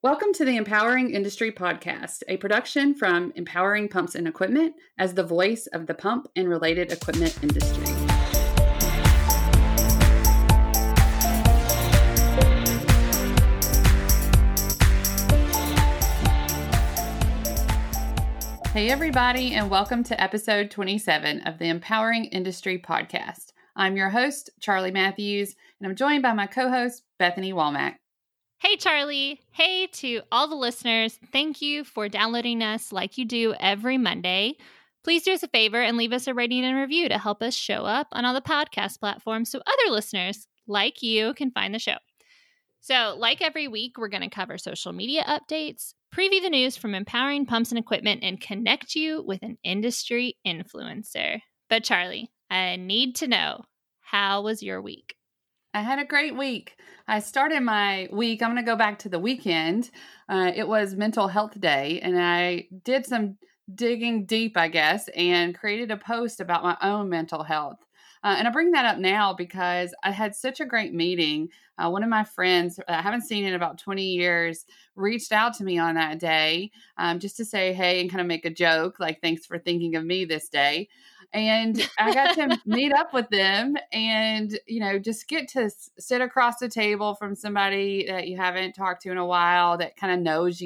Welcome to the Empowering Industry Podcast, a production from Empowering Pumps and Equipment as the voice of the pump and related equipment industry. Hey everybody, and welcome to episode 27 of the Empowering Industry Podcast. I'm your host, Charlie Matthews, and I'm joined by my co-host, Bethany Walmack. Hey, Charlie. Hey to all the listeners. Thank you for downloading us like you do every Monday. Please do us a favor and leave us a rating and review to help us show up on all the podcast platforms so other listeners like you can find the show. So, like every week, we're going to cover social media updates, preview the news from Empowering Pumps and Equipment, and connect you with an industry influencer. But Charlie, I need to know, how was your week? I had a great week. I started my week, I'm going to go back to the weekend. It was Mental Health Day, and I did some digging deep, I guess, and created a post about my own mental health. And I bring that up now because I had such a great meeting. One of my friends, I haven't seen in about 20 years, reached out to me on that day just to say, hey, and kind of make a joke, like, thanks for thinking of me this day. And I got to meet up with them and, just get to sit across the table from somebody that you haven't talked to in a while that kind of knows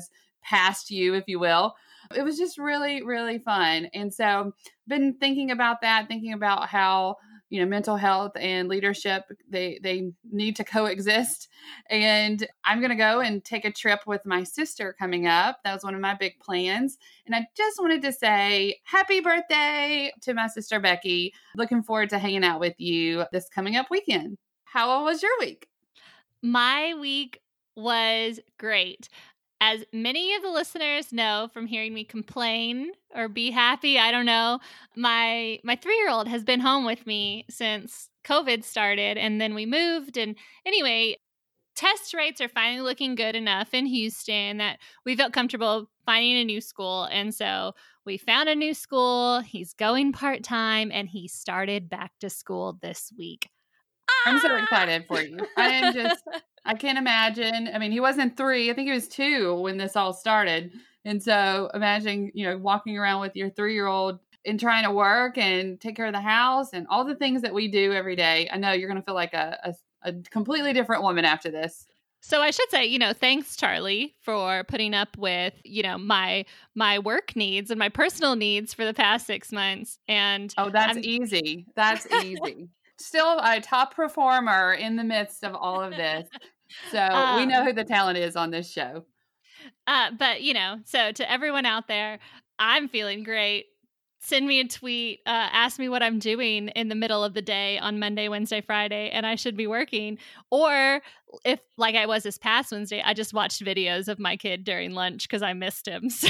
past you, if you will. It was just really, really fun. And so been thinking about that, thinking about how, mental health and leadership, they need to coexist. And I'm going to go and take a trip with my sister coming up. That was one of my big plans. And I just wanted to say happy birthday to my sister, Becky. Looking forward to hanging out with you this coming up weekend. How was your week? My week was great. As many of the listeners know from hearing me complain or be happy, I don't know, my 3-year-old has been home with me since COVID started, and then we moved. And anyway, test rates are finally looking good enough in Houston that we felt comfortable finding a new school. And so we found a new school. He's going part-time, and he started back to school this week. I'm so excited for you. I can't imagine. I mean, he wasn't 3. I think he was 2 when this all started. And so imagine, walking around with your 3-year-old and trying to work and take care of the house and all the things that we do every day. I know you're going to feel like a completely different woman after this. So I should say, thanks, Charlie, for putting up with, my work needs and my personal needs for the past 6 months. And that's easy. That's easy. Still a top performer in the midst of all of this. So we know who the talent is on this show. But, so to everyone out there, I'm feeling great. Send me a tweet, ask me what I'm doing in the middle of the day on Monday, Wednesday, Friday, and I should be working. Or if, like I was this past Wednesday, I just watched videos of my kid during lunch because I missed him. So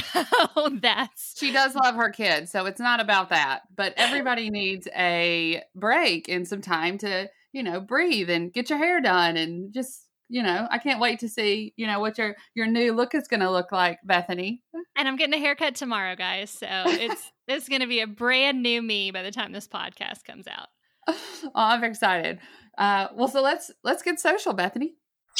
She does love her kid, so it's not about that. But everybody needs a break and some time to, breathe and get your hair done and just, I can't wait to see, what your new look is going to look like, Bethany. And I'm getting a haircut tomorrow, guys. So it's going to be a brand new me by the time this podcast comes out. Oh, I'm excited. So let's get social, Bethany.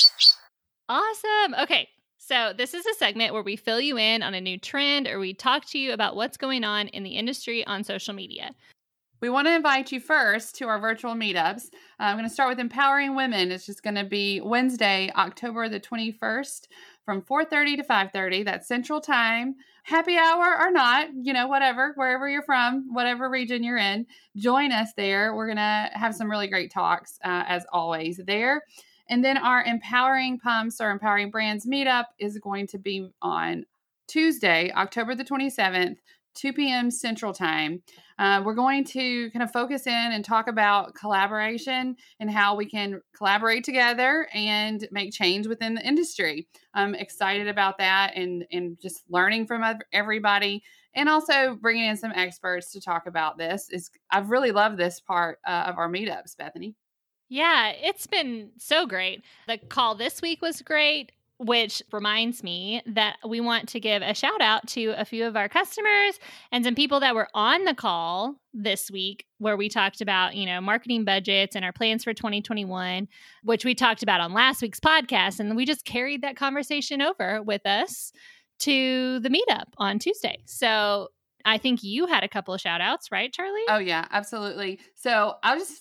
Awesome. Okay. So this is a segment where we fill you in on a new trend or we talk to you about what's going on in the industry on social media. We want to invite you first to our virtual meetups. I'm going to start with Empowering Women. It's just going to be Wednesday, October the 21st from 4:30 to 5:30. That's Central Time. Happy hour or not, whatever, wherever you're from, whatever region you're in, join us there. We're going to have some really great talks, as always, there. And then our Empowering Pumps or Empowering Brands meetup is going to be on Tuesday, October the 27th, 2 p.m. Central Time. We're going to kind of focus in and talk about collaboration and how we can collaborate together and make change within the industry. I'm excited about that and just learning from everybody and also bringing in some experts to talk about this. I've really loved this part of our meetups, Bethany. Yeah, it's been so great. The call this week was great. which reminds me that we want to give a shout out to a few of our customers and some people that were on the call this week where we talked about, marketing budgets and our plans for 2021, which we talked about on last week's podcast. And we just carried that conversation over with us to the meetup on Tuesday. So I think you had a couple of shout outs, right, Charlie? Oh, yeah, absolutely. So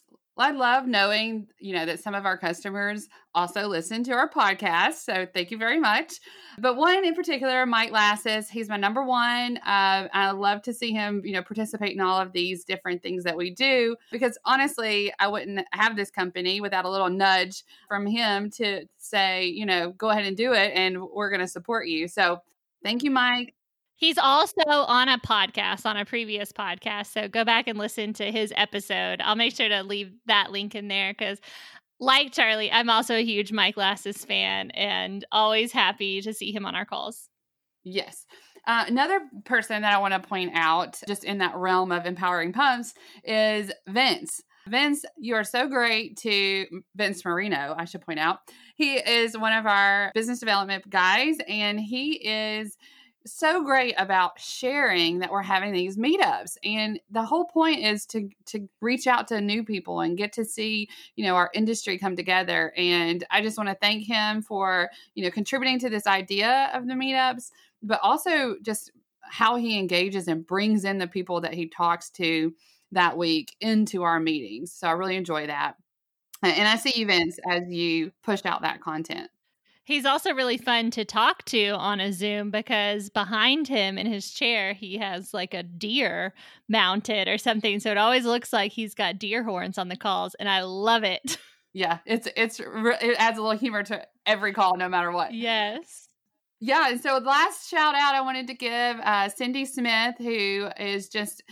I love knowing, that some of our customers also listen to our podcast. So thank you very much. But one in particular, Mike Lasses, he's my number one. I love to see him, participate in all of these different things that we do, because honestly, I wouldn't have this company without a little nudge from him to say, go ahead and do it, and we're going to support you. So thank you, Mike. He's also on a podcast, on a previous podcast. So go back and listen to his episode. I'll make sure to leave that link in there because, like Charlie, I'm also a huge Mike Lasses fan and always happy to see him on our calls. Yes. Another person that I want to point out, just in that realm of empowering pumps, is Vince. Vince, you are so great to Vince Marino, I should point out. He is one of our business development guys, and he is so great about sharing that we're having these meetups. And the whole point is to reach out to new people and get to see, our industry come together. And I just want to thank him for, contributing to this idea of the meetups, but also just how he engages and brings in the people that he talks to that week into our meetings. So I really enjoy that. And I see you, Vince, as you push out that content. He's also really fun to talk to on a Zoom because behind him in his chair, he has like a deer mounted or something. So it always looks like he's got deer horns on the calls, and I love it. Yeah, it adds a little humor to every call, no matter what. Yes. Yeah, and so the last shout out I wanted to give Cindy Smith, who is just,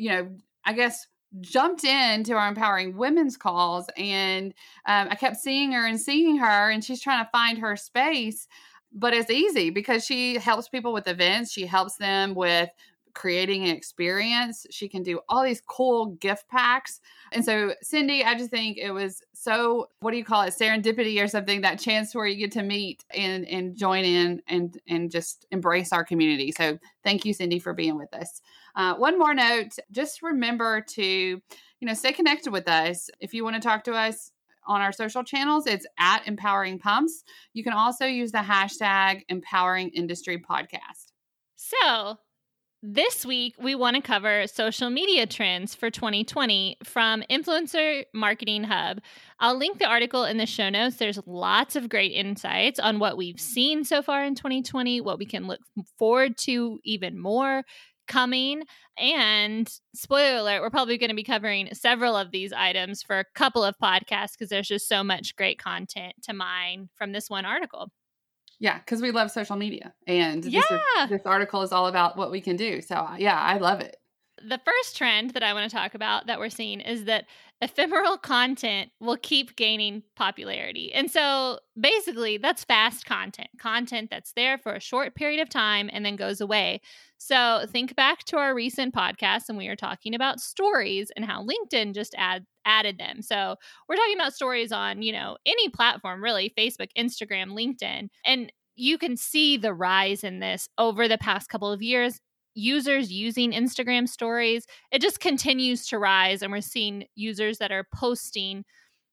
I guess, jumped into our Empowering Women's calls, and I kept seeing her, and she's trying to find her space, but it's easy because she helps people with events. She helps them with creating an experience. She can do all these cool gift packs. And so Cindy, I just think it was so, what do you call it? Serendipity or something, that chance where you get to meet and join in and just embrace our community. So thank you, Cindy, for being with us. One more note, just remember to, stay connected with us. If you want to talk to us on our social channels, it's at Empowering Pumps. You can also use the hashtag Empowering Industry Podcast. So this week, we want to cover social media trends for 2020 from Influencer Marketing Hub. I'll link the article in the show notes. There's lots of great insights on what we've seen so far in 2020, what we can look forward to even more coming. And spoiler alert, we're probably going to be covering several of these items for a couple of podcasts because there's just so much great content to mine from this one article. Yeah, because we love social media. And this article is all about what we can do. So, yeah, I love it. The first trend that I want to talk about that we're seeing is that ephemeral content will keep gaining popularity. And so basically, that's fast content that's there for a short period of time and then goes away. So think back to our recent podcast, and we were talking about stories and how LinkedIn just added them. So we're talking about stories on, any platform, really, Facebook, Instagram, LinkedIn. And you can see the rise in this over the past couple of years. Users using Instagram stories, it just continues to rise. And we're seeing users that are posting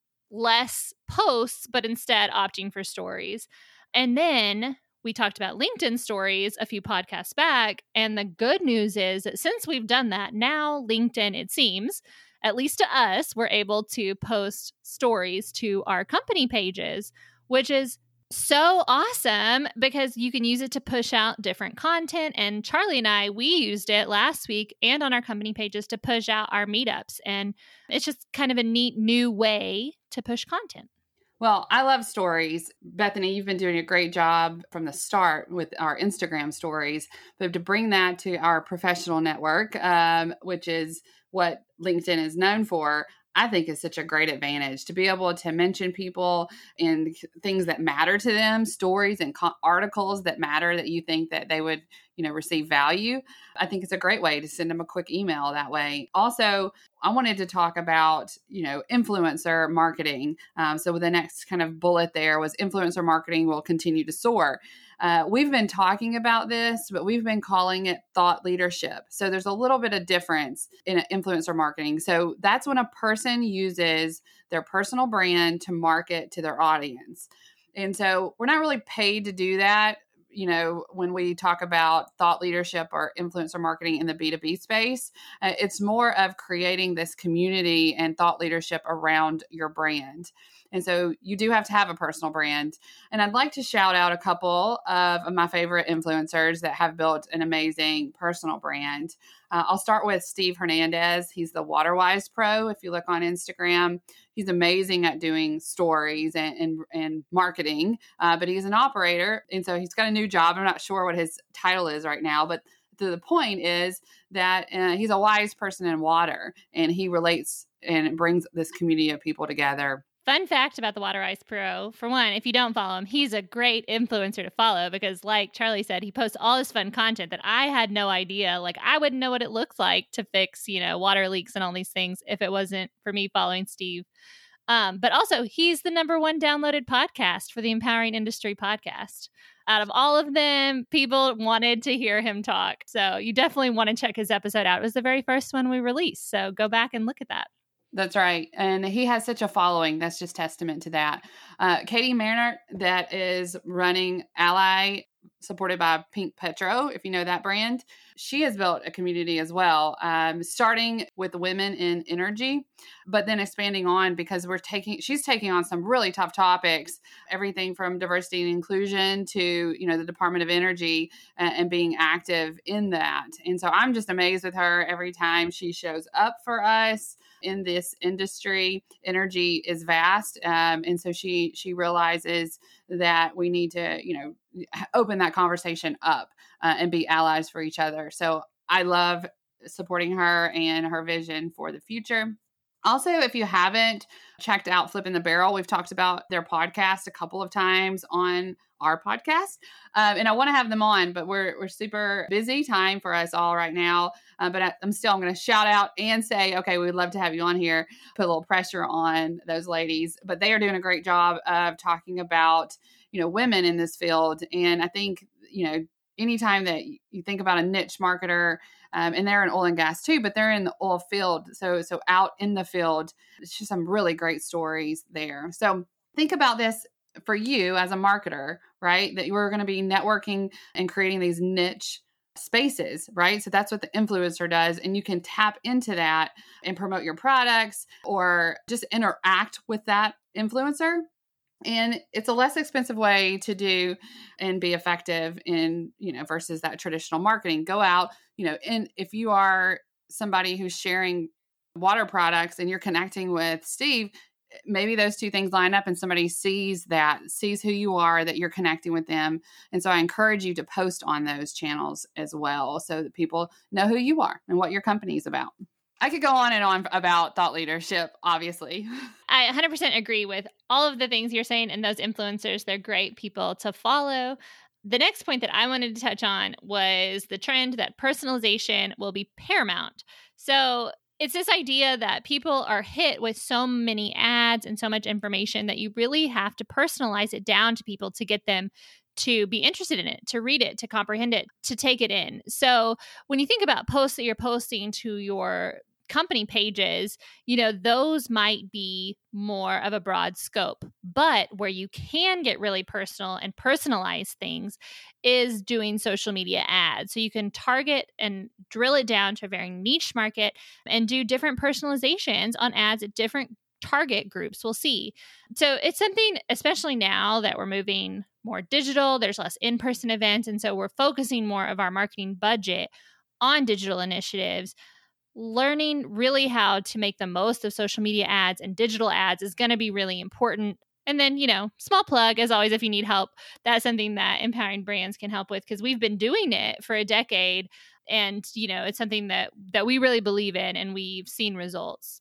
less posts, but instead opting for stories. And then we talked about LinkedIn stories a few podcasts back. And the good news is that since we've done that, now LinkedIn, it seems, at least to us, we're able to post stories to our company pages, which is so awesome because you can use it to push out different content. And Charlie and I, we used it last week and on our company pages to push out our meetups. And it's just kind of a neat new way to push content. Well, I love stories. Bethany, you've been doing a great job from the start with our Instagram stories, but to bring that to our professional network, which is what LinkedIn is known for, I think is such a great advantage to be able to mention people and things that matter to them, stories and articles that matter that you think that they would, receive value, I think it's a great way to send them a quick email that way. Also, I wanted to talk about, influencer marketing. So the next kind of bullet there was influencer marketing will continue to soar. We've been talking about this, but we've been calling it thought leadership. So there's a little bit of difference in influencer marketing. So that's when a person uses their personal brand to market to their audience. And so we're not really paid to do that. When we talk about thought leadership or influencer marketing in the B2B space, it's more of creating this community and thought leadership around your brand. And so you do have to have a personal brand. And I'd like to shout out a couple of my favorite influencers that have built an amazing personal brand. I'll start with Steve Hernandez. He's the WaterWise Pro. If you look on Instagram, he's amazing at doing stories and marketing, but he's an operator. And so he's got a new job. I'm not sure what his title is right now, but the point is that he's a wise person in water, and he relates and brings this community of people together. Fun fact about the WaterWise Pro, for one, if you don't follow him, he's a great influencer to follow because, like Charlie said, he posts all this fun content that I had no idea. Like, I wouldn't know what it looks like to fix, water leaks and all these things if it wasn't for me following Steve. But also, he's the #1 downloaded podcast for the Empowering Industry podcast. Out of all of them, people wanted to hear him talk. So you definitely want to check his episode out. It was the very first one we released. So go back and look at that. That's right. And he has such a following. That's just testament to that. Katie Maynard, that is running Ally, supported by Pink Petro, if you know that brand. She has built a community as well, starting with women in energy, but then expanding on because she's taking on some really tough topics, everything from diversity and inclusion to, the Department of Energy and being active in that. And so I'm just amazed with her every time she shows up for us. In this industry, energy is vast. And so she realizes that we need to, open that conversation up and be allies for each other. So I love supporting her and her vision for the future. Also, if you haven't checked out Flipping the Barrel, we've talked about their podcast a couple of times on our podcast. And I want to have them on, but we're super busy time for us all right now. But I'm going to shout out and say, okay, we'd love to have you on here, put a little pressure on those ladies. But they are doing a great job of talking about, women in this field. And I think, anytime that you think about a niche marketer, and they're in oil and gas too, but they're in the oil field. So out in the field, it's just some really great stories there. So think about this for you as a marketer, right? That you're going to be networking and creating these niche spaces, right? So that's what the influencer does. And you can tap into that and promote your products or just interact with that influencer. And it's a less expensive way to do and be effective in, versus that traditional marketing. Go out, and if you are somebody who's sharing water products and you're connecting with Steve, maybe those two things line up and somebody sees who you are, that you're connecting with them. And so I encourage you to post on those channels as well so that people know who you are and what your company is about. I could go on and on about thought leadership, obviously. I 100% agree with all of the things you're saying, and those influencers, they're great people to follow. The next point that I wanted to touch on was the trend that personalization will be paramount. So it's this idea that people are hit with so many ads and so much information that you really have to personalize it down to people to get them to be interested in it, to read it, to comprehend it, to take it in. So when you think about posts that you're posting to your company pages, those might be more of a broad scope. But where you can get really personal and personalize things is doing social media ads. So you can target and drill it down to a very niche market and do different personalizations on ads at different target groups will see. So it's something, especially now that we're moving more digital, there's less in-person events. And so we're focusing more of our marketing budget on digital initiatives. Learning really how to make the most of social media ads and digital ads is going to be really important. And then, small plug, as always, if you need help, that's something that Empowering Brands can help with because we've been doing it for a decade. And, it's something that we really believe in and we've seen results.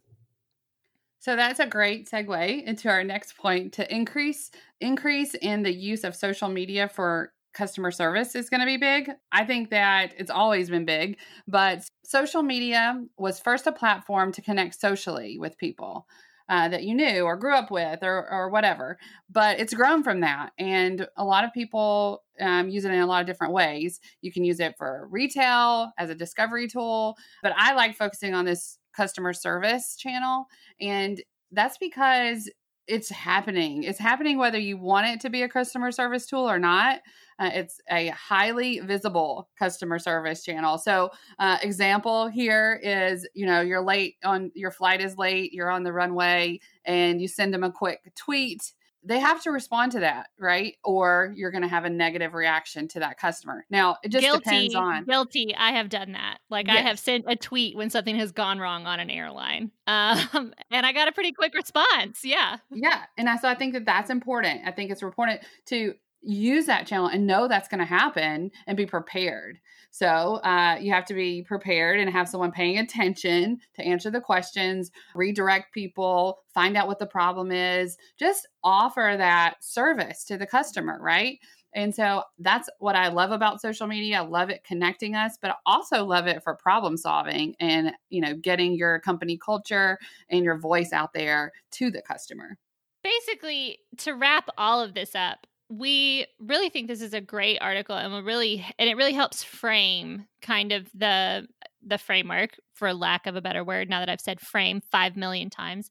So that's a great segue into our next point, to increase in the use of social media for customer service is going to be big. I think that it's always been big, but social media was first a platform to connect socially with people that you knew or grew up with or whatever. But it's grown from that. And a lot of people use it in a lot of different ways. You can use it for retail as a discovery tool, but I like focusing on this customer service channel. And that's because it's happening. It's happening whether you want it to be a customer service tool or not. It's a highly visible customer service channel. So example here is, you're late on your flight is late, you're on the runway and you send them a quick tweet. They have to respond to that, right? Or you're going to have a negative reaction to that customer. Now, it just depends on. Guilty. I have done that. Like yes. I have sent a tweet when something has gone wrong on an airline. And I got a pretty quick response. Yeah. Yeah. And so I think that that's important. I think it's important to use that channel and know that's going to happen and be prepared. So you have to be prepared and have someone paying attention to answer the questions, redirect people, find out what the problem is, just offer that service to the customer, right? And so that's what I love about social media. I love it connecting us, but I also love it for problem solving and, getting your company culture and your voice out there to the customer. Basically, to wrap all of this up, we really think this is a great article and it really helps frame kind of the framework, for lack of a better word, now that I've said frame 5 million times.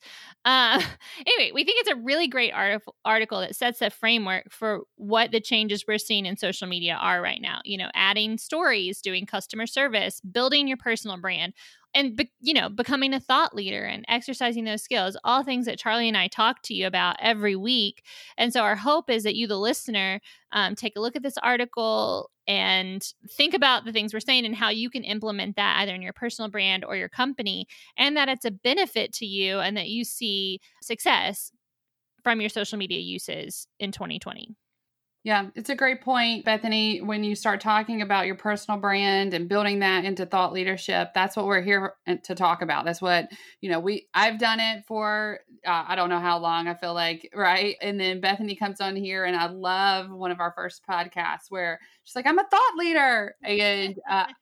Anyway, we think it's a really great article that sets a framework for what the changes we're seeing in social media are right now. Adding stories, doing customer service, building your personal brand, and, becoming a thought leader and exercising those skills, all things that Charlie and I talk to you about every week. And so our hope is that you, the listener, take a look at this article and think about the things we're saying and how you can implement that either in your personal brand or your company, and that it's a benefit to you and that you see success from your social media uses in 2020. Yeah, it's a great point, Bethany. When you start talking about your personal brand and building that into thought leadership, that's what we're here to talk about. That's what, I've done it for, I don't know how long, I feel like, right? And then Bethany comes on here and I love one of our first podcasts where she's like, I'm a thought leader. And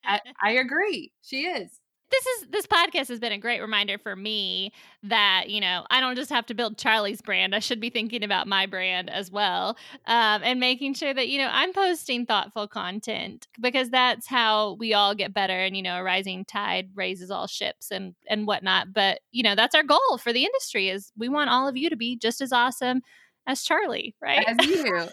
I agree. She is. This podcast has been a great reminder for me that, I don't just have to build Charlie's brand. I should be thinking about my brand as well, and making sure that, I'm posting thoughtful content, because that's how we all get better. And, a rising tide raises all ships and whatnot. But, that's our goal for the industry is we want all of you to be just as awesome as Charlie, right? As you.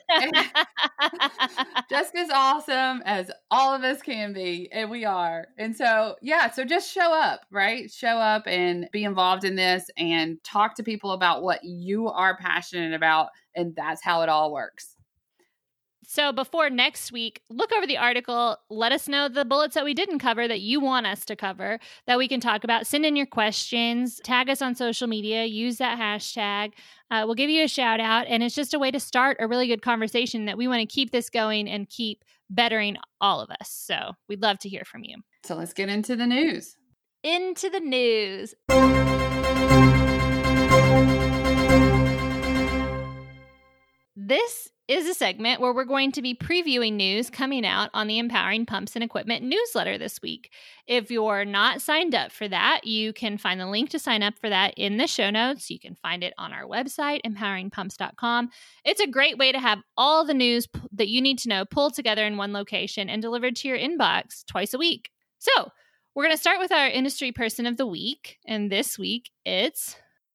Just as awesome as all of us can be. And we are. And so, so just show up, right? Show up and be involved in this and talk to people about what you are passionate about. And that's how it all works. So before next week, look over the article. Let us know the bullets that we didn't cover that you want us to cover that we can talk about. Send in your questions. Tag us on social media. Use that hashtag. We'll give you a shout out. And it's just a way to start a really good conversation that we want to keep this going and keep bettering all of us. So we'd love to hear from you. So let's get into the news. Into the news. This is a segment where we're going to be previewing news coming out on the Empowering Pumps and Equipment newsletter this week. If you're not signed up for that, you can find the link to sign up for that in the show notes. You can find it on our website, empoweringpumps.com. It's a great way to have all the news that you need to know pulled together in one location and delivered to your inbox twice a week. So we're going to start with our industry person of the week. And this week, it's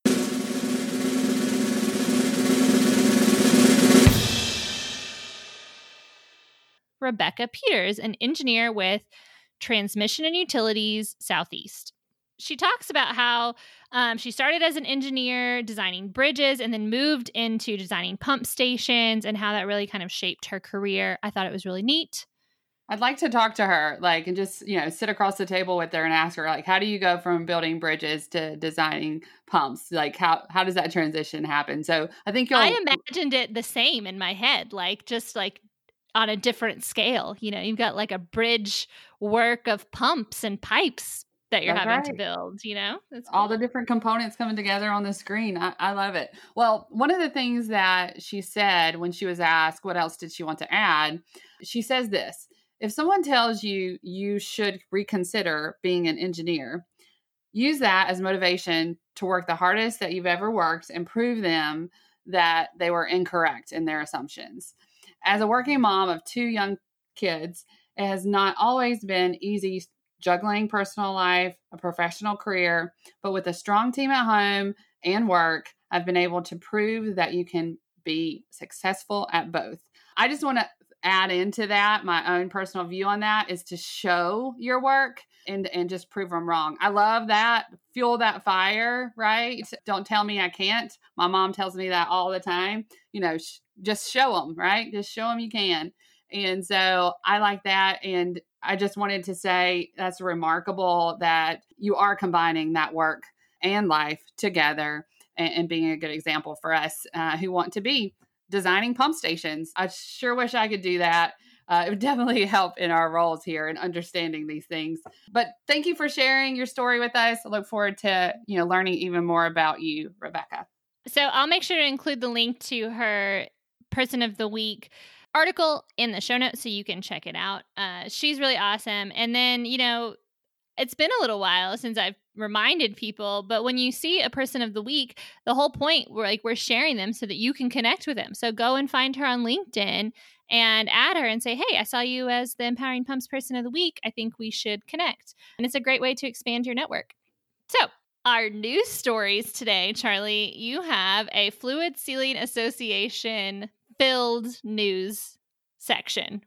Rebecca Peters, an engineer with Transmission and Utilities Southeast. She talks about how she started as an engineer designing bridges and then moved into designing pump stations and how that really kind of shaped her career. I thought it was really neat. I'd like to talk to her, and just, sit across the table with her and ask her, how do you go from building bridges to designing pumps? How does that transition happen? So I think I imagined it the same in my head, just on a different scale. You've got a bridge work of pumps and pipes that you're That's having to right. build, That's All the cool. different components coming together on the screen. I love it. Well, one of the things that she said when she was asked what else did she want to add, she says this: if someone tells you you should reconsider being an engineer, use that as motivation to work the hardest that you've ever worked and prove them that they were incorrect in their assumptions. As a working mom of 2 young kids, it has not always been easy juggling personal life, a professional career, but with a strong team at home and work, I've been able to prove that you can be successful at both. I just want to add into that my own personal view on that is to show your work and just prove them wrong. I love that. Fuel that fire, right? Don't tell me I can't. My mom tells me that all the time. Just show them, right? Just show them you can. And so I like that. And I just wanted to say that's remarkable that you are combining that work and life together and being a good example for us who want to be designing pump stations. I sure wish I could do that. It would definitely help in our roles here and understanding these things. But thank you for sharing your story with us. I look forward to, learning even more about you, Rebecca. So I'll make sure to include the link to her Person of the Week article in the show notes so you can check it out. She's really awesome. And then, it's been a little while since I've reminded people, but when you see a Person of the Week, the whole point, we're sharing them so that you can connect with them. So go and find her on LinkedIn and add her and say, hey, I saw you as the Empowering Pumps Person of the Week. I think we should connect. And it's a great way to expand your network. So our news stories today, Charlie, you have a Fluid Sealing Association filled news section.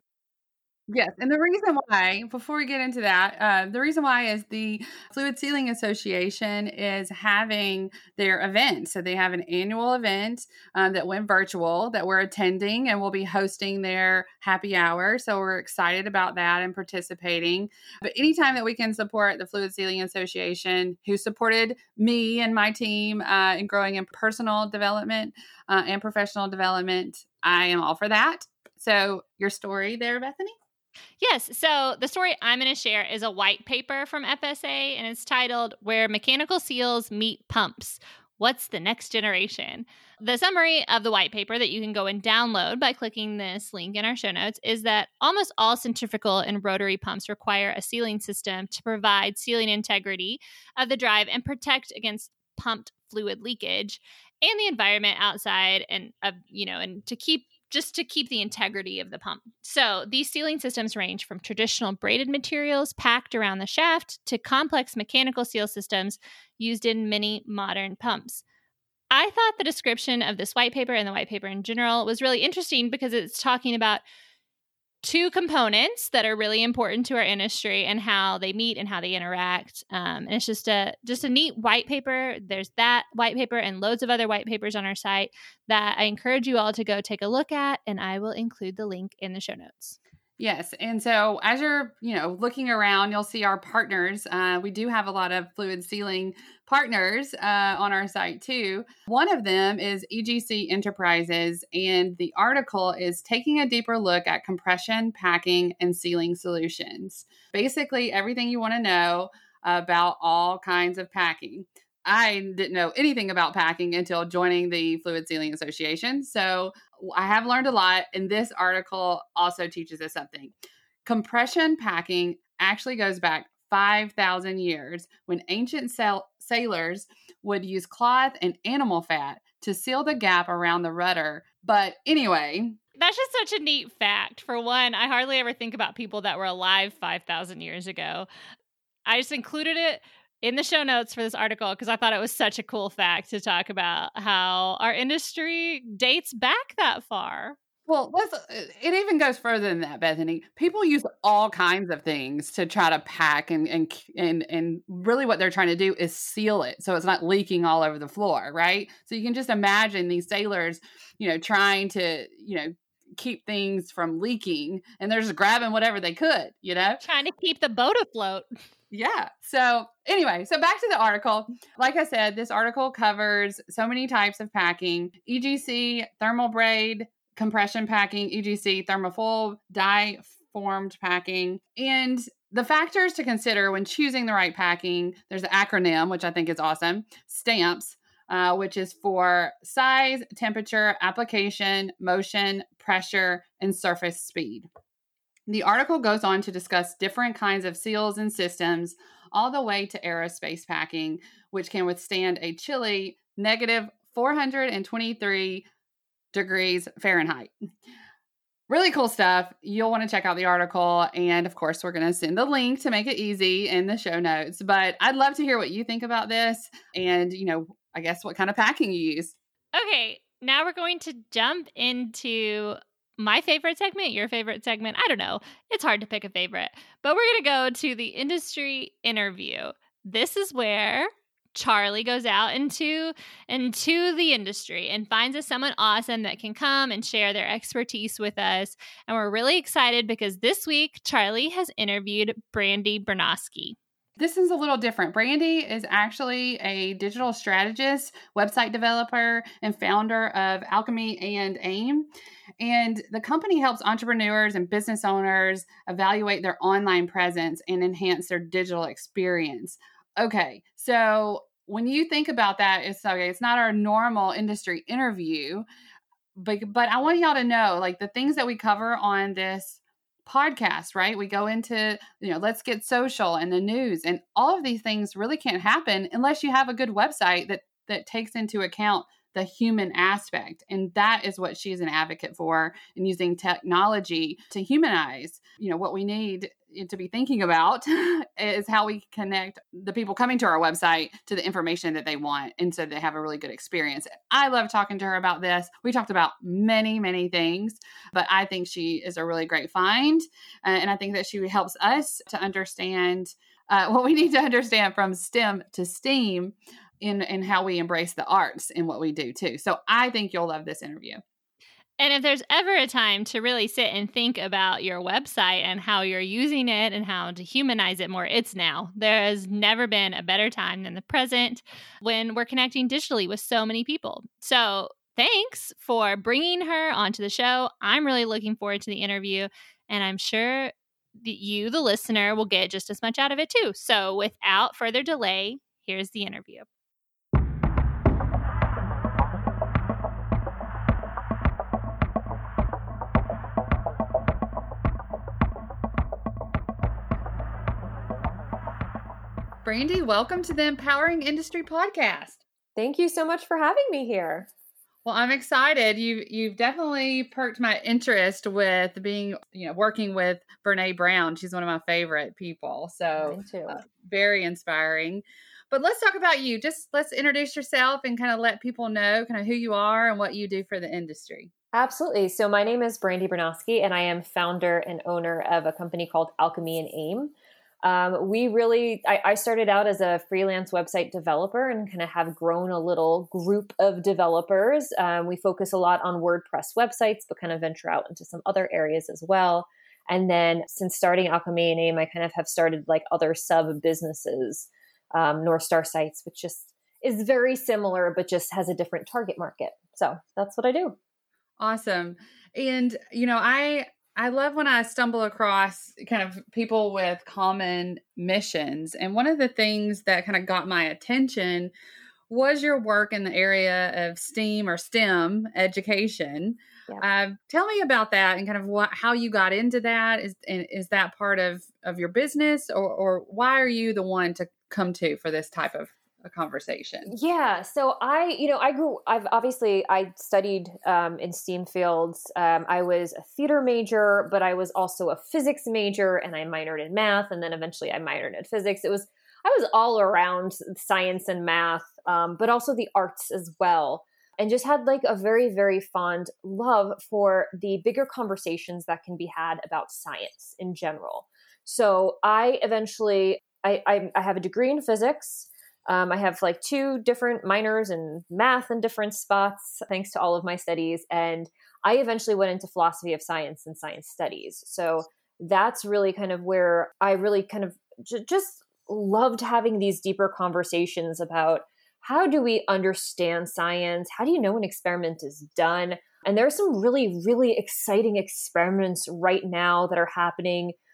Yes. And the reason why, before we get into that, the reason why is the Fluid Sealing Association is having their event. So they have an annual event that went virtual that we're attending, and we'll be hosting their happy hour. So we're excited about that and participating. But anytime that we can support the Fluid Sealing Association, who supported me and my team in growing in personal development and professional development, I am all for that. So your story there, Bethany? Yes. So the story I'm going to share is a white paper from FSA, and it's titled Where Mechanical Seals Meet Pumps. What's the next generation? The summary of the white paper that you can go and download by clicking this link in our show notes is that almost all centrifugal and rotary pumps require a sealing system to provide sealing integrity of the drive and protect against pumped fluid leakage and the environment outside and to keep the integrity of the pump. So these sealing systems range from traditional braided materials packed around the shaft to complex mechanical seal systems used in many modern pumps. I thought the description of this white paper and the white paper in general was really interesting because it's talking about 2 components that are really important to our industry and how they meet and how they interact. And it's just a neat white paper. There's that white paper and loads of other white papers on our site that I encourage you all to go take a look at, and I will include the link in the show notes. Yes. And so as you're, looking around, you'll see our partners. We do have a lot of fluid sealing partners on our site too. One of them is EGC Enterprises, and the article is taking a deeper look at compression, packing, and sealing solutions. Basically, everything you want to know about all kinds of packing. I didn't know anything about packing until joining the Fluid Sealing Association. So I have learned a lot, and this article also teaches us something. Compression packing actually goes back 5,000 years when ancient sailors would use cloth and animal fat to seal the gap around the rudder. But anyway, that's just such a neat fact. For one, I hardly ever think about people that were alive 5,000 years ago. I just included it in the show notes for this article because I thought it was such a cool fact to talk about how our industry dates back that far. Well, it even goes further than that, Bethany. People use all kinds of things to try to pack and really what they're trying to do is seal it so it's not leaking all over the floor, right? So you can just imagine these sailors, trying to, keep things from leaking, and they're just grabbing whatever they could, Trying to keep the boat afloat. Yeah. So anyway, back to the article. Like I said, this article covers so many types of packing: EGC, thermal braid, compression packing, EGC, thermofoil, dye formed packing. And The factors to consider when choosing the right packing, there's an acronym, which I think is awesome, STAMPS, which is for size, temperature, application, motion, pressure, and surface speed. The article goes on to discuss different kinds of seals and systems, all the way to aerospace packing, which can withstand a chilly negative 423 degrees Fahrenheit. Really cool stuff. You'll want to check out the article. And of course, we're going to send the link to make it easy in the show notes. But I'd love to hear what you think about this and, I guess what kind of packing you use. Okay, now we're going to jump into my favorite segment, your favorite segment. I don't know. It's hard to pick a favorite. But we're going to go to the industry interview. This is where Charlie goes out into the industry and finds us someone awesome that can come and share their expertise with us. And we're really excited because this week, Charlie has interviewed Brandy Bernowski. This is a little different. Brandy is actually a digital strategist, website developer, and founder of Alchemy and AIM. And the company helps entrepreneurs and business owners evaluate their online presence and enhance their digital experience. Okay, so when you think about that, it's not our normal industry interview, but I want y'all to know, like, the things that we cover on this podcast, right? We go into, let's get social and the news, and all of these things really can't happen unless you have a good website that takes into account the human aspect. And that is what she's an advocate for, and using technology to humanize. What we need to be thinking about is how we connect the people coming to our website to the information that they want, and so they have a really good experience. I love talking to her about this. We talked about many, many things, but I think she is a really great find. And I think that she helps us to understand what we need to understand from STEM to STEAM in how we embrace the arts in what we do too. So I think you'll love this interview. And if there's ever a time to really sit and think about your website and how you're using it and how to humanize it more, it's now. There has never been a better time than the present when we're connecting digitally with so many people. So thanks for bringing her onto the show. I'm really looking forward to the interview, and I'm sure that you, the listener, will get just as much out of it too. So without further delay, here's the interview. Brandy, welcome to the Empowering Industry Podcast. Thank you so much for having me here. Well, I'm excited. You've definitely perked my interest with being, working with Brene Brown. She's one of my favorite people. So Mine too. Very inspiring. But let's talk about you. Just let's introduce yourself and kind of let people know kind of who you are and what you do for the industry. Absolutely. So my name is Brandy Bernowski, and I am founder and owner of a company called Alchemy and AIM. I started out as a freelance website developer and kind of have grown a little group of developers. We focus a lot on WordPress websites, but kind of venture out into some other areas as well. And then since starting Alchemy and AIM, I kind of have started like other sub businesses, North Star Sites, which just is very similar, but just has a different target market. So that's what I do. Awesome. And, I love when I stumble across kind of people with common missions. And one of the things that kind of got my attention was your work in the area of STEAM or STEM education. Yeah. Tell me about that and kind of how you got into that. Is that part of your business, or why are you the one to come to for this type of a conversation? Yeah. So I studied in STEAM fields. I was a theater major, but I was also a physics major, and I minored in math. And then eventually I minored in physics. I was all around science and math, but also the arts as well. And just had like a very, very fond love for the bigger conversations that can be had about science in general. So I have a degree in physics. I have like 2 different minors in math in different spots, thanks to all of my studies. And I eventually went into philosophy of science and science studies. So that's really kind of where I really kind of just loved having these deeper conversations about how do we understand science? How do you know an experiment is done? And there are some really, really exciting experiments right now that are happening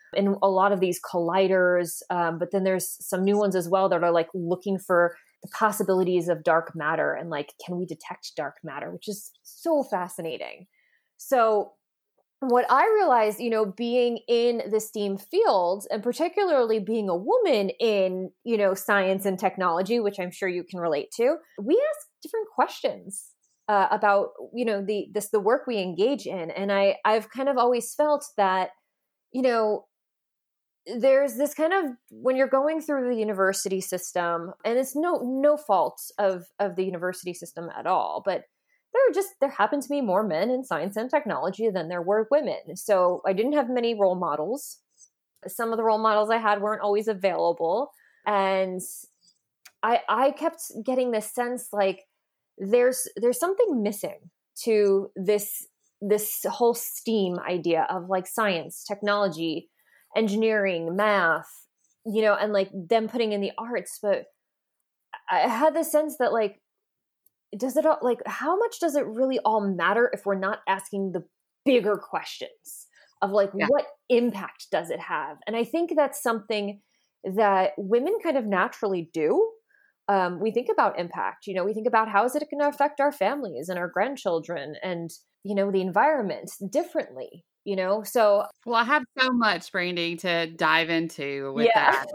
in a lot of these colliders. But then there's some new ones as well that are like looking for the possibilities of dark matter and like, can we detect dark matter, which is so fascinating. So what I realized, being in the STEAM fields and particularly being a woman in, science and technology, which I'm sure you can relate to, we ask different questions about, the work we engage in. And I've kind of always felt that, there's this kind of, when you're going through the university system, and it's no fault of the university system at all, but there happened to be more men in science and technology than there were women. So I didn't have many role models. Some of the role models I had weren't always available. And I kept getting this sense like there's something missing to this whole STEAM idea of like science, technology, engineering, math, and like them putting in the arts. But I had this sense that like, does it all, like, how much does it really all matter if we're not asking the bigger questions of like, what impact does it have? And I think that's something that women kind of naturally do. We think about impact, we think about how is it going to affect our families and our grandchildren and, the environment differently, so. Well, I have so much, Brandy, to dive into with that,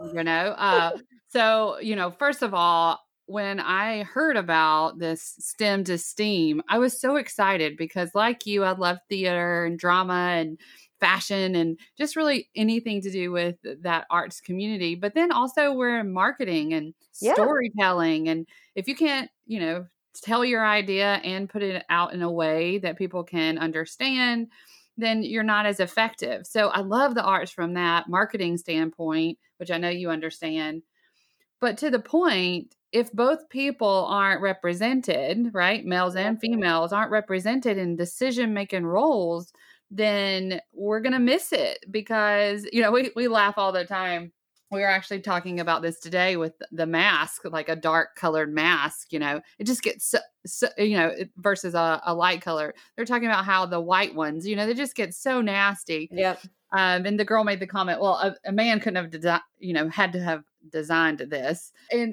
So, first of all, when I heard about this STEM to STEAM, I was so excited because like you, I love theater and drama and fashion and just really anything to do with that arts community. But then also we're in marketing and storytelling. And if you can't, tell your idea and put it out in a way that people can understand, then you're not as effective. So I love the arts from that marketing standpoint, which I know you understand. But to the point, if both people aren't represented, right, males and females aren't represented in decision-making roles, then we're going to miss it because, we laugh all the time. We were actually talking about this today with the mask, like a dark colored mask, it just gets so versus a light color. They're talking about how the white ones, they just get so nasty. Yep. And the girl made the comment, well, a man couldn't have, had to have designed this. And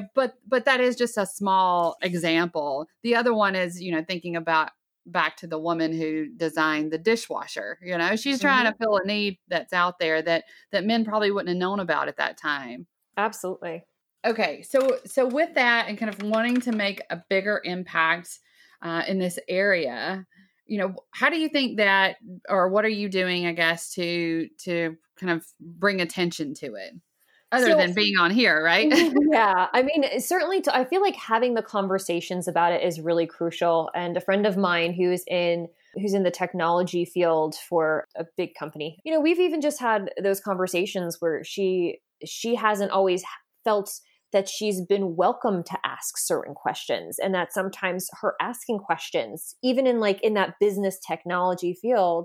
but that is just a small example. The other one is, thinking about back to the woman who designed the dishwasher. She's trying to fill a need that's out there that men probably wouldn't have known about at that time. Absolutely. Okay. So with that and kind of wanting to make a bigger impact in this area, how do you think that, or what are you doing, I guess, to kind of bring attention to it? Other than being on here, right? Yeah. I mean, certainly I feel like having the conversations about it is really crucial. And a friend of mine who's in the technology field for a big company, we've even just had those conversations where she hasn't always felt that she's been welcome to ask certain questions, and that sometimes her asking questions, even in that business technology field,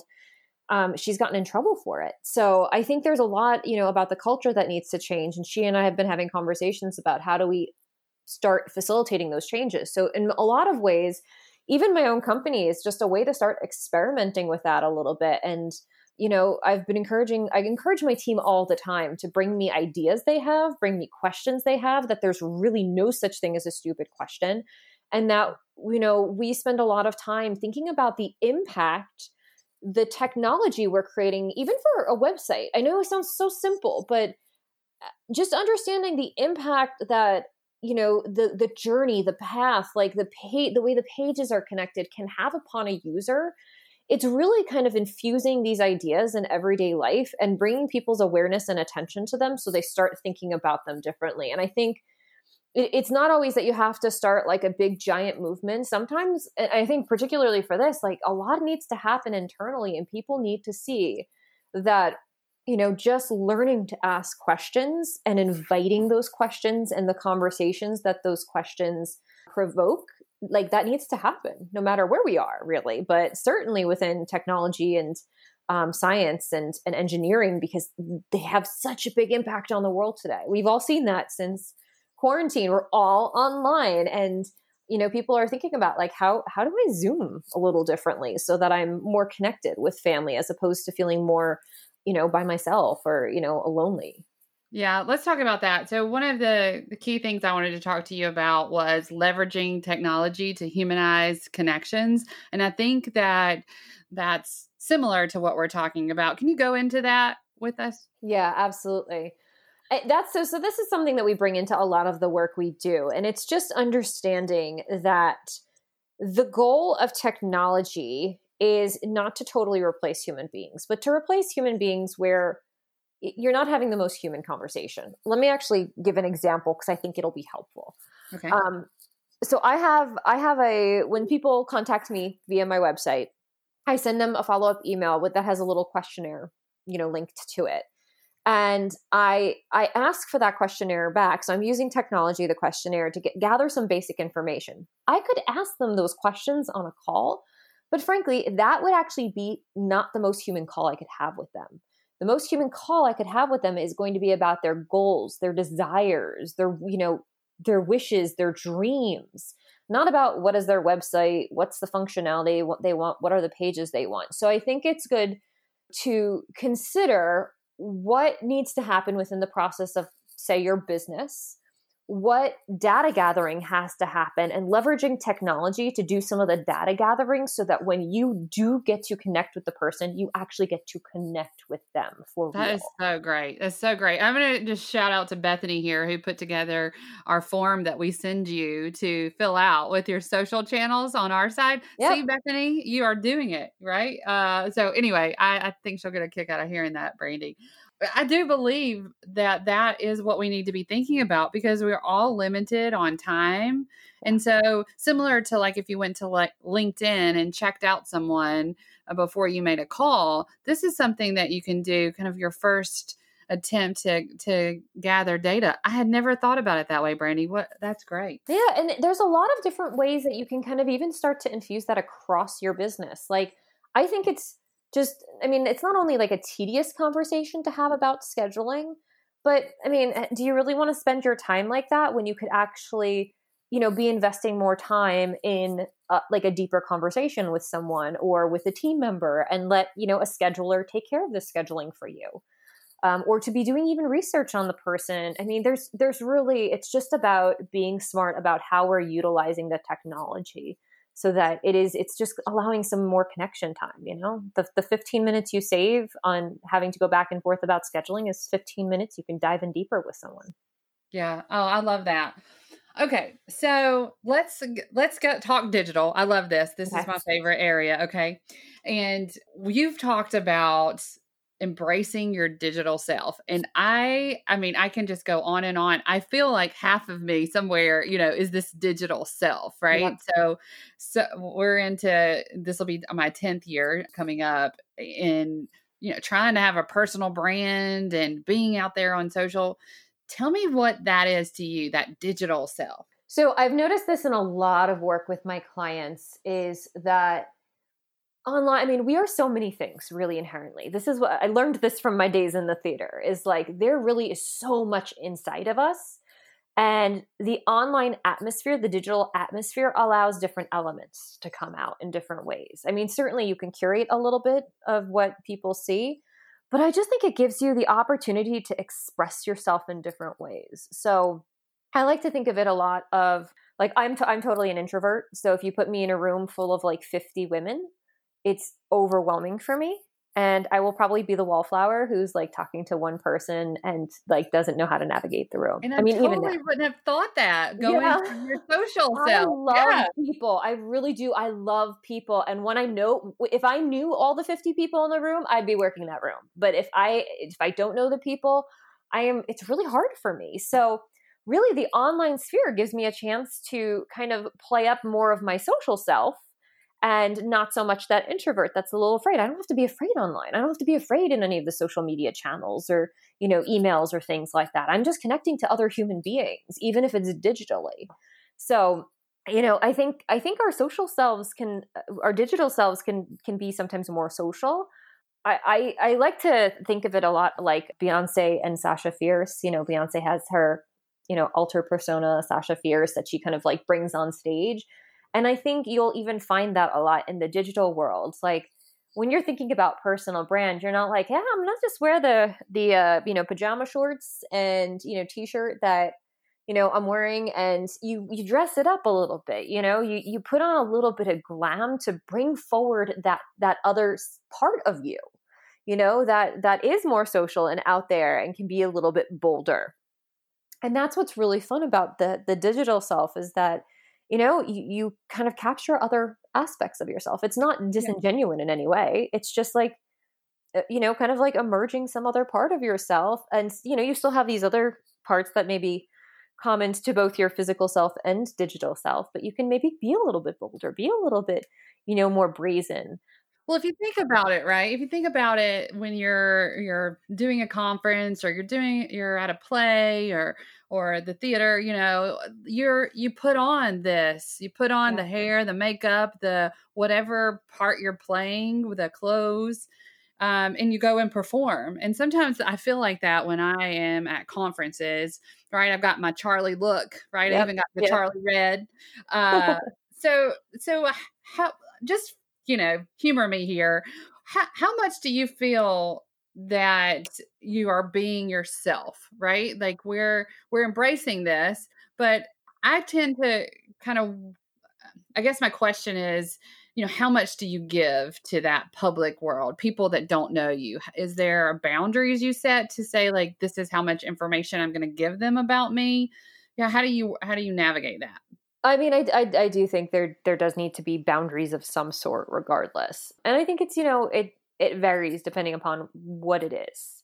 she's gotten in trouble for it. So I think there's a lot, about the culture that needs to change. And she and I have been having conversations about how do we start facilitating those changes. So in a lot of ways, even my own company is just a way to start experimenting with that a little bit. And, I encourage my team all the time to bring me ideas they have, bring me questions they have, that there's really no such thing as a stupid question. And that, we spend a lot of time thinking about the impact the technology we're creating, even for a website. I know it sounds so simple, but just understanding the impact that, the journey, the path, like the way the pages are connected can have upon a user. It's really kind of infusing these ideas in everyday life and bringing people's awareness and attention to them so they start thinking about them differently. And I think it's not always that you have to start like a big giant movement. Sometimes, I think particularly for this, like a lot needs to happen internally, and people need to see that, just learning to ask questions and inviting those questions and the conversations that those questions provoke, like that needs to happen no matter where we are, really. But certainly within technology and science and engineering, because they have such a big impact on the world today. We've all seen that since quarantine. We're all online, and people are thinking about like how do I Zoom a little differently so that I'm more connected with family as opposed to feeling more by myself or, lonely. Yeah, let's talk about that. So one of the key things I wanted to talk to you about was leveraging technology to humanize connections. And I think that that's similar to what we're talking about. Can you go into that with us? Yeah, absolutely. So this is something that we bring into a lot of the work we do. And it's just understanding that the goal of technology is not to totally replace human beings, but to replace human beings where you're not having the most human conversation. Let me actually give an example because I think it'll be helpful. Okay. So I have when people contact me via my website, I send them a follow-up email that has a little questionnaire, linked to it. And I ask for that questionnaire back. So I'm using technology, the questionnaire, to gather some basic information. I could ask them those questions on a call, but frankly, that would actually be not the most human call I could have with them. The most human call I could have with them is going to be about their goals, their desires, their wishes, their dreams, not about what is their website, what's the functionality, what they want, what are the pages they want. So I think it's good to consider what needs to happen within the process of, say, your business, what data gathering has to happen, and leveraging technology to do some of the data gathering so that when you do get to connect with the person, you actually get to connect with them for real. That is so great. That's so great. I'm going to just shout out to Bethany here, who put together our form that we send you to fill out with your social channels on our side. Yep. See, Bethany, you are doing it, right? So anyway, I think she'll get a kick out of hearing that, Brandy. I do believe that is what we need to be thinking about because we're all limited on time. And so similar to like if you went to like LinkedIn and checked out someone before you made a call, this is something that you can do kind of your first attempt to gather data. I had never thought about it that way, Brandy. That's great. Yeah. And there's a lot of different ways that you can kind of even start to infuse that across your business. Like, I think it's not only like a tedious conversation to have about scheduling, but do you really want to spend your time like that when you could actually, be investing more time in like a deeper conversation with someone or with a team member and let, a scheduler take care of the scheduling for you, or to be doing even research on the person. There's really, it's just about being smart about how we're utilizing the technology. So that it's just allowing some more connection time, the 15 minutes you save on having to go back and forth about scheduling is 15 minutes you can dive in deeper with someone. Yeah. Oh, I love that. Okay. So let's go talk digital. I love this. This is my favorite area. Okay. And you've talked about embracing your digital self. And I can just go on and on. I feel like half of me somewhere, is this digital self, right? Yep. So this will be my 10th year coming up in, trying to have a personal brand and being out there on social. Tell me what that is to you, that digital self. So I've noticed this in a lot of work with my clients is that online, we are so many things really inherently. This is what I learned this from my days in the theater is like, there really is so much inside of us. And the online atmosphere, the digital atmosphere allows different elements to come out in different ways. Certainly you can curate a little bit of what people see, but I just think it gives you the opportunity to express yourself in different ways. So I like to think of it a lot of like, I'm totally an introvert. So if you put me in a room full of like 50 women, it's overwhelming for me. And I will probably be the wallflower who's like talking to one person and like doesn't know how to navigate the room. And I totally wouldn't have thought that going from your social self. I love people. I really do. I love people. And when if I knew all the 50 people in the room, I'd be working that room. But if I don't know the people, it's really hard for me. So really the online sphere gives me a chance to kind of play up more of my social self. And not so much that introvert that's a little afraid. I don't have to be afraid online. I don't have to be afraid in any of the social media channels or, emails or things like that. I'm just connecting to other human beings, even if it's digitally. So, I think our our digital selves can be sometimes more social. I like to think of it a lot like Beyonce and Sasha Fierce. Beyonce has her, alter persona, Sasha Fierce, that she kind of like brings on stage. And I think you'll even find that a lot in the digital world. Like when you're thinking about personal brand, you're not like, yeah, I'm gonna just wear the pajama shorts and t-shirt that I'm wearing, and you dress it up a little bit. You put on a little bit of glam to bring forward that other part of you, that is more social and out there and can be a little bit bolder. And that's what's really fun about the digital self, is that you kind of capture other aspects of yourself. It's not disingenuous in any way. It's just like, kind of like emerging some other part of yourself. And, you still have these other parts that may be common to both your physical self and digital self, but you can maybe be a little bit bolder, be a little bit, more brazen. Well, if you think about it, right? If you think about it, when you're doing a conference, or you're at a play or the theater, you put on the hair, the makeup, the whatever part you're playing with the clothes, and you go and perform. And sometimes I feel like that when I am at conferences, right? I've got my Charlie look, right? Yep. I even got the Charlie red. So how just humor me here. How much do you feel that you are being yourself, right? Like we're embracing this, but I tend to I guess my question is, how much do you give to that public world, people that don't know you? Is there boundaries you set to say, like, this is how much information I'm going to give them about me? Yeah. How do you navigate that? I mean, I do think there does need to be boundaries of some sort regardless. And I think it's, it varies depending upon what it is.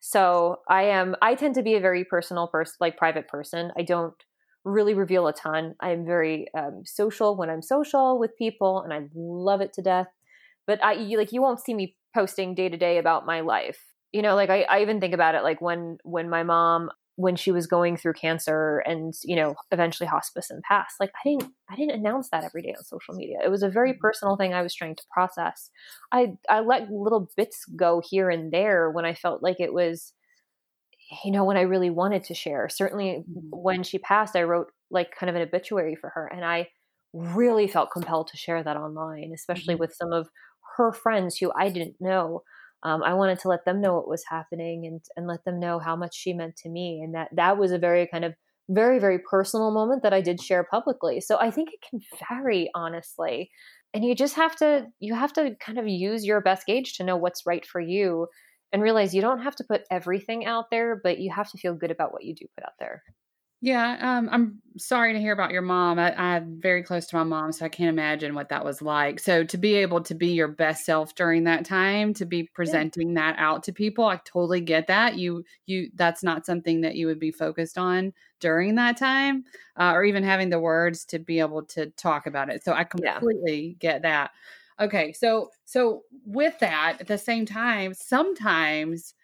So I tend to be a very personal person, like private person. I don't really reveal a ton. I'm very social when I'm social with people, and I love it to death. But you won't see me posting day to day about my life. Like I even think about it, like when my mom, when she was going through cancer and, eventually hospice and passed, like I didn't announce that every day on social media. It was a very personal thing I was trying to process. I let little bits go here and there when I felt like it was, when I really wanted to share. Certainly when she passed, I wrote like kind of an obituary for her, and I really felt compelled to share that online, especially with some of her friends who I didn't know. I wanted to let them know what was happening and let them know how much she meant to me. And that was a very kind of very, very personal moment that I did share publicly. So I think it can vary, honestly. And you have to kind of use your best gauge to know what's right for you, and realize you don't have to put everything out there, but you have to feel good about what you do put out there. Yeah, I'm sorry to hear about your mom. I'm very close to my mom, so I can't imagine what that was like. So to be able to be your best self during that time, to be presenting that out to people, I totally get that. You that's not something that you would be focused on during that time, or even having the words to be able to talk about it. So I completely get that. Okay, so with that, at the same time, sometimes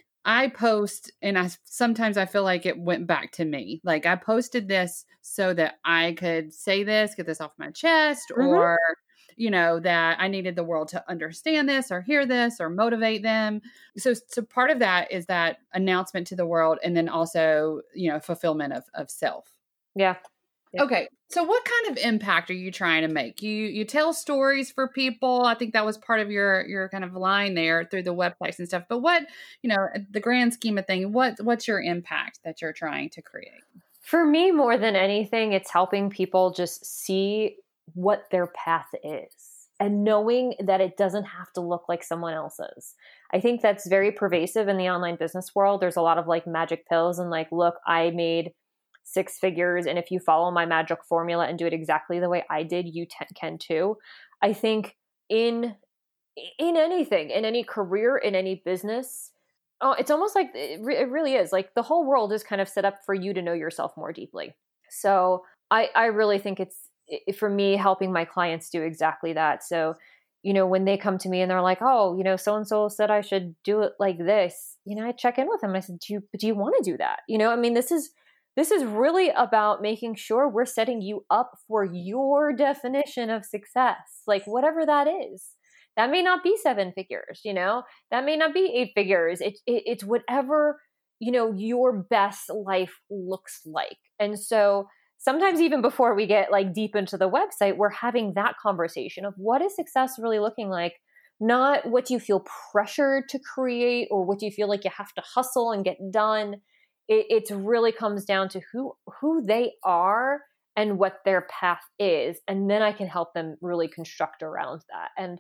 I post, and sometimes I feel like it went back to me. Like I posted this so that I could say this, get this off my chest, or, that I needed the world to understand this or hear this or motivate them. So part of that is that announcement to the world, and then also, fulfillment of self. Yeah. Okay. So what kind of impact are you trying to make? You tell stories for people. I think that was part of your kind of line there through the websites and stuff. But what, the grand scheme of things, what's your impact that you're trying to create? For me, more than anything, it's helping people just see what their path is, and knowing that it doesn't have to look like someone else's. I think that's very pervasive in the online business world. There's a lot of like magic pills and like, look, I made 6 figures, and if you follow my magic formula and do it exactly the way I did, you can too. I think in anything, in any career, in any business, it's almost like it really is like the whole world is kind of set up for you to know yourself more deeply. So I really think it's, for me, helping my clients do exactly that. So, when they come to me and they're like, oh, so-and-so said I should do it like this, I check in with them. I said, do you want to do that? I mean, this is really about making sure we're setting you up for your definition of success, like whatever that is. That may not be 7 figures, that may not be 8 figures. It's whatever, your best life looks like. And so sometimes even before we get like deep into the website, we're having that conversation of what is success really looking like, not what do you feel pressured to create or what do you feel like you have to hustle and get done. It really comes down to who they are and what their path is. And then I can help them really construct around that. And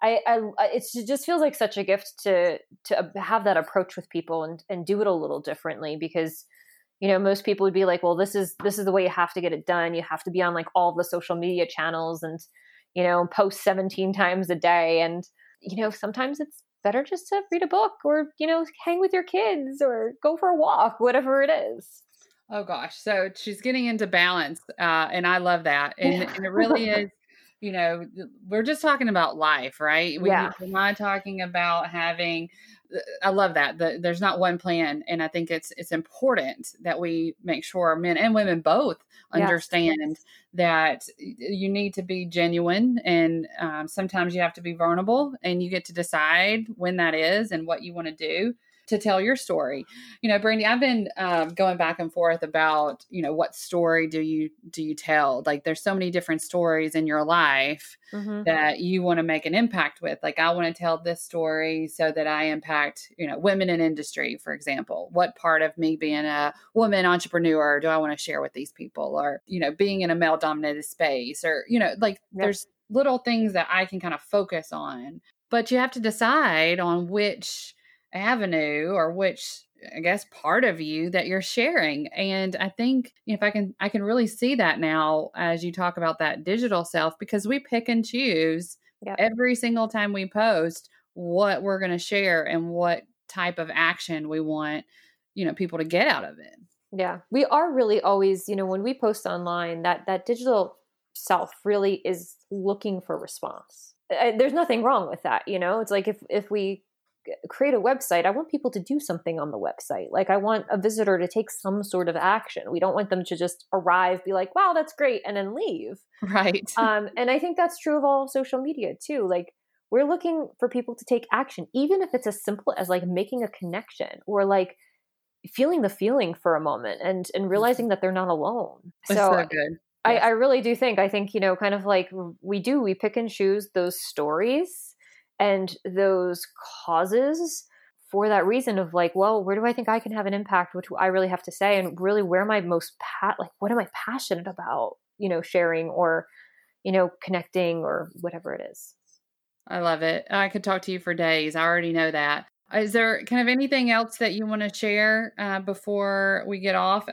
it just feels like such a gift to have that approach with people and do it a little differently, because, you know, most people would be like, well, this is the way you have to get it done. You have to be on like all the social media channels and, you know, post 17 times a day. And, you know, sometimes it's better just to read a book or, you know, hang with your kids or go for a walk, whatever it is. Oh gosh. So she's getting into balance. And I love that. And it really is, you know, we're just talking about life, right? We're not talking about having, I love that. There's not one plan. And I think it's important that we make sure men and women both understand that you need to be genuine. And sometimes you have to be vulnerable, and you get to decide when that is and what you want to do to tell your story. You know, Brandy, I've been going back and forth about, you know, what story do you tell? Like, there's so many different stories in your life that you want to make an impact with. Like, I want to tell this story so that I impact, you know, women in industry, for example. What part of me being a woman entrepreneur do I want to share with these people? Or, you know, being in a male dominated space, or, you know, like there's little things that I can kind of focus on, but you have to decide on which avenue or which, I guess, part of you that you're sharing. And I think, you know, I can really see that now as you talk about that digital self, because we pick and choose every single time we post what we're going to share and what type of action we want, you know, people to get out of it. Yeah. We are really always, you know, when we post online, that digital self really is looking for response. There's nothing wrong with that. You know, it's like if we create a website, I want people to do something on the website. Like, I want a visitor to take some sort of action. We don't want them to just arrive, be like, wow, that's great, and then leave. Right. And I think that's true of all of social media too. Like, we're looking for people to take action, even if it's as simple as like making a connection or like feeling the feeling for a moment and realizing that they're not alone. That's so good. I really do think, you know, kind of like we pick and choose those stories and those causes for that reason of like, well, where do I think I can have an impact? What do I really have to say? And really, where am I most what am I passionate about, you know, sharing or, you know, connecting or whatever it is. I love it. I could talk to you for days. I already know that. Is there kind of anything else that you want to share before we get off?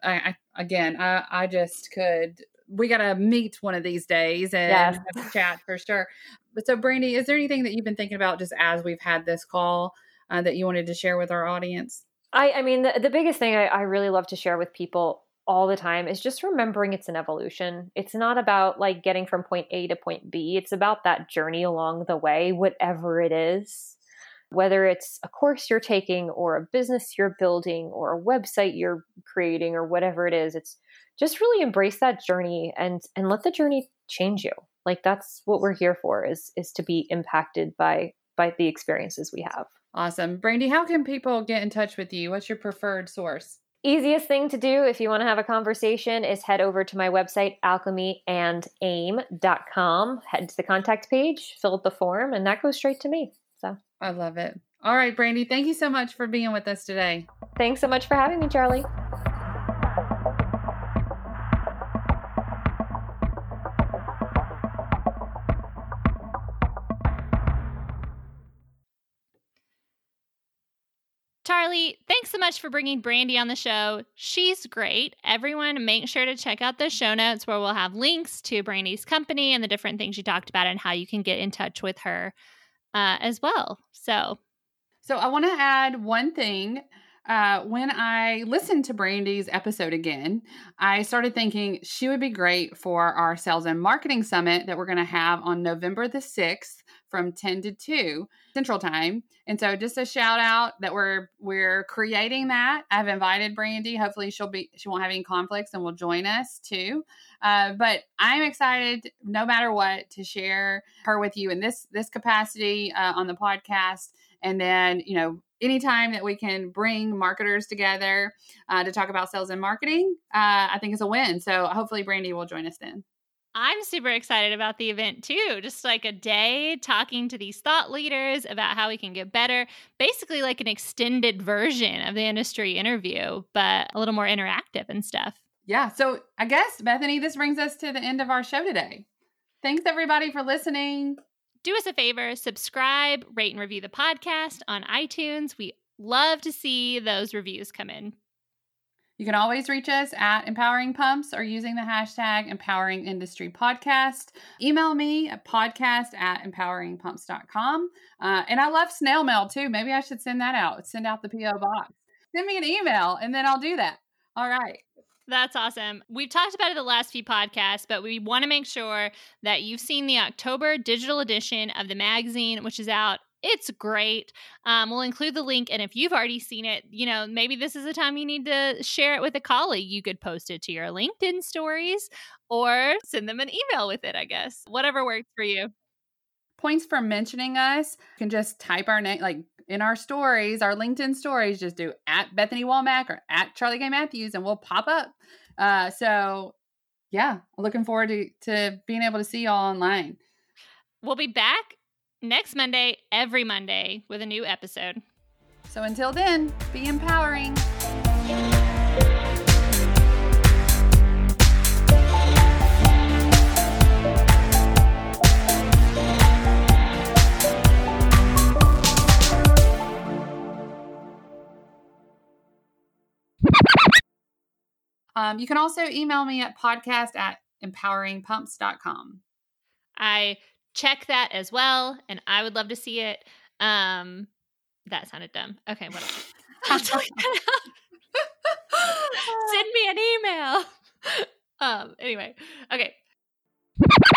I just could. We got to meet one of these days and have a chat for sure. But so, Brandy, is there anything that you've been thinking about just as we've had this call that you wanted to share with our audience? I mean, the biggest thing I really love to share with people all the time is just remembering it's an evolution. It's not about like getting from point A to point B. It's about that journey along the way, whatever it is. Whether it's a course you're taking or a business you're building or a website you're creating or whatever it is, it's just really embrace that journey and let the journey change you. Like, that's what we're here for, is to be impacted by the experiences we have. Awesome. Brandy, how can people get in touch with you? What's your preferred source? Easiest thing to do if you want to have a conversation is head over to my website, alchemyandaim.com. Head to the contact page, fill out the form, and that goes straight to me. So I love it. All right, Brandy, thank you so much for being with us today. Thanks so much for having me, Charlie. Charlie, thanks so much for bringing Brandy on the show. She's great. Everyone, make sure to check out the show notes where we'll have links to Brandy's company and the different things she talked about and how you can get in touch with her as well. So I want to add one thing. When I listened to Brandy's episode again, I started thinking she would be great for our Sales and Marketing Summit that we're going to have on November the 6th from 10 to 2 Central Time. And so just a shout out that we're creating that. I've invited Brandy. Hopefully she won't have any conflicts and will join us too. But I'm excited no matter what to share her with you in this capacity on the podcast. And then, you know, anytime that we can bring marketers together to talk about sales and marketing, I think it's a win. So hopefully Brandy will join us then. I'm super excited about the event too. Just like a day talking to these thought leaders about how we can get better. Basically like an extended version of the industry interview, but a little more interactive and stuff. Yeah. So I guess, Bethany, this brings us to the end of our show today. Thanks everybody for listening. Do us a favor, subscribe, rate and review the podcast on iTunes. We love to see those reviews come in. You can always reach us at Empowering Pumps or using the hashtag Empowering Industry Podcast. Email me at podcast@empoweringpumps.com. And I love snail mail too. Maybe I should send that out. Send out the P.O. box. Send me an email and then I'll do that. All right. That's awesome. We've talked about it the last few podcasts, but we want to make sure that you've seen the October digital edition of the magazine, which is out. It's great. We'll include the link. And if you've already seen it, maybe this is the time you need to share it with a colleague. You could post it to your LinkedIn stories or send them an email with it, I guess. Whatever works for you. Points for mentioning us. You can just type our name, like in our stories, our LinkedIn stories, just do at Bethany Womack or at Charlie Gay Matthews and we'll pop up. So yeah, looking forward to being able to see y'all online. We'll be back next Monday, every Monday, with a new episode. So until then, be empowering. You can also email me at podcast@empoweringpumps.com. I check that as well, and I would love to see it. That sounded dumb. Okay, what else? I'll delete that out. Send me an email. Anyway, okay.